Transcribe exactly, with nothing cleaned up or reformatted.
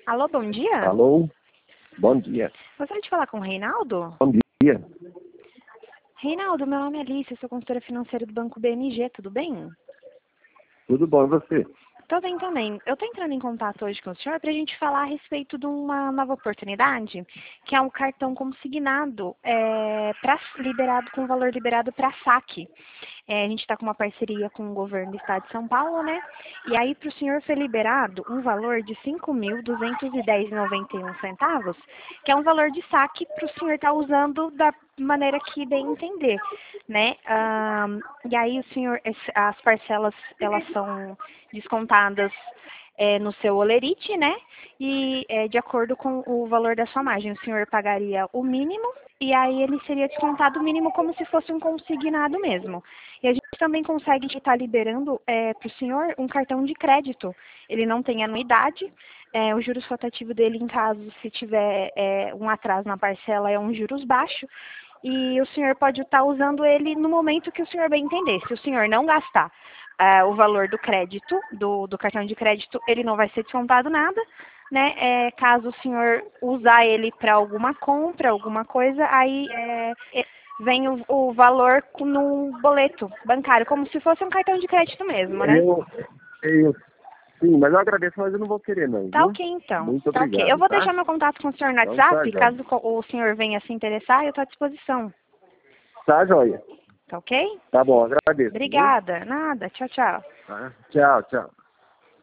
Alô, bom dia? Alô, bom dia. Gostaria de falar com o Reinaldo? Bom dia. Reinaldo, meu nome é Alice, eu sou consultora financeira do Banco B M G, tudo bem? Tudo bom e você? Tô bem também. Eu tô entrando em contato hoje com o senhor para a gente falar a respeito de uma nova oportunidade, que é um cartão consignado, é, pra, liberado com valor liberado para saque. É, a gente está com uma parceria com o governo do estado de São Paulo, né? E aí para o senhor foi liberado um valor de cinco mil duzentos e dez reais e noventa e um centavos, que é um valor de saque para o senhor estar usando da maneira que bem entender, né? Ah, e aí o senhor, as parcelas, elas são descontadas é, no seu olerite, né? E é, de acordo com o valor da sua margem, o senhor pagaria o mínimo e aí ele seria descontado o mínimo como se fosse um consignado mesmo. E a gente também consegue estar liberando é, para o senhor um cartão de crédito. Ele não tem anuidade, é, o juros rotativo dele, em caso se tiver é, um atraso na parcela, é um juros baixo. E o senhor pode estar usando ele no momento que o senhor bem entender. Se o senhor não gastar é, o valor do crédito, do, do cartão de crédito, ele não vai ser descontado nada. Né? É, caso o senhor usar ele para alguma compra, alguma coisa, aí é, vem o, o valor no boleto bancário, como se fosse um cartão de crédito mesmo, né? Eu, eu, sim, mas eu agradeço, mas eu não vou querer não, Tá viu? ok, então. Muito Tá ok. obrigado, Eu vou tá? deixar meu contato com o senhor no Então tá, WhatsApp, joia. caso o senhor venha se interessar, eu estou à disposição. Tá, joia. Tá ok? Tá bom, agradeço, viu? Obrigada. Nada. Tchau, tchau. Tá? Tchau, tchau.